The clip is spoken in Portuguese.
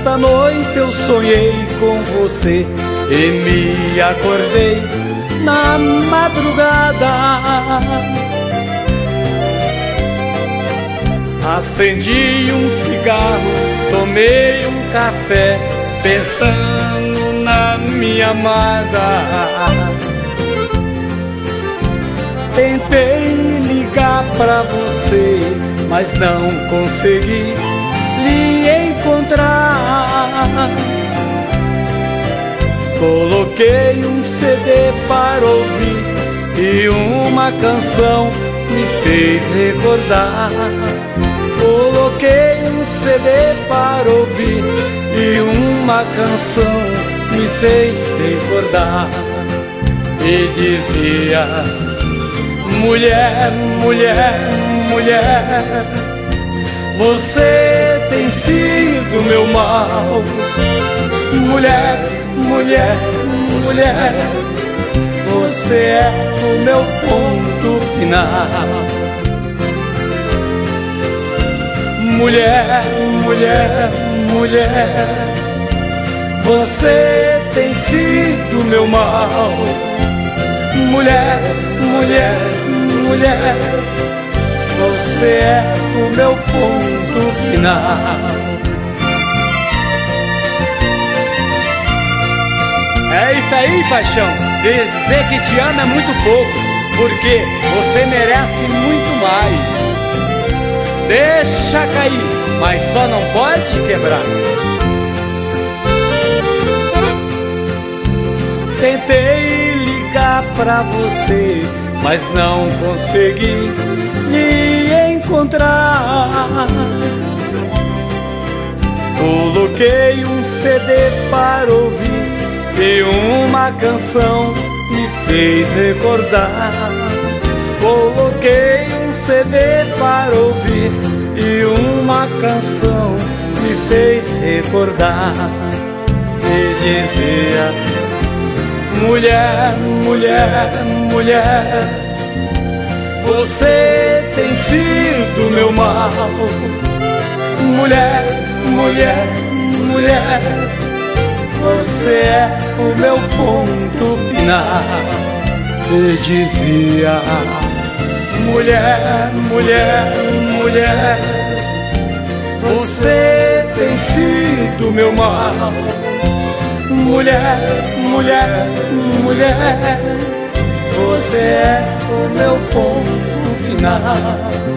Esta noite eu sonhei com você e me acordei na madrugada. Acendi um cigarro, tomei um café, pensando na minha amada. Tentei ligar pra você, mas não consegui lhe encontrar. Coloquei um CD para ouvir e uma canção me fez recordar. Coloquei um CD para ouvir e uma canção me fez recordar. E dizia: mulher, mulher, mulher, você tem sido meu mal. Mulher, mulher, mulher, você é o meu ponto final. Mulher, mulher, mulher, você tem sido meu mal. Mulher, mulher, mulher, você é o meu ponto final. É isso aí, paixão. Dizer que te amo é muito pouco, porque você merece muito mais. Deixa cair, mas só não pode quebrar. Tentei ligar pra você, mas não consegui lhe encontrar. Coloquei um CD para ouvir e uma canção me fez recordar. Coloquei um CD para ouvir e uma canção me fez recordar. E dizia: mulher, mulher, mulher, você tem sido meu mal. Mulher, mulher, mulher, você é o meu ponto final. E dizia: mulher, mulher, mulher, você tem sido meu mal. Mulher, mulher, mulher, você é o meu ponto final.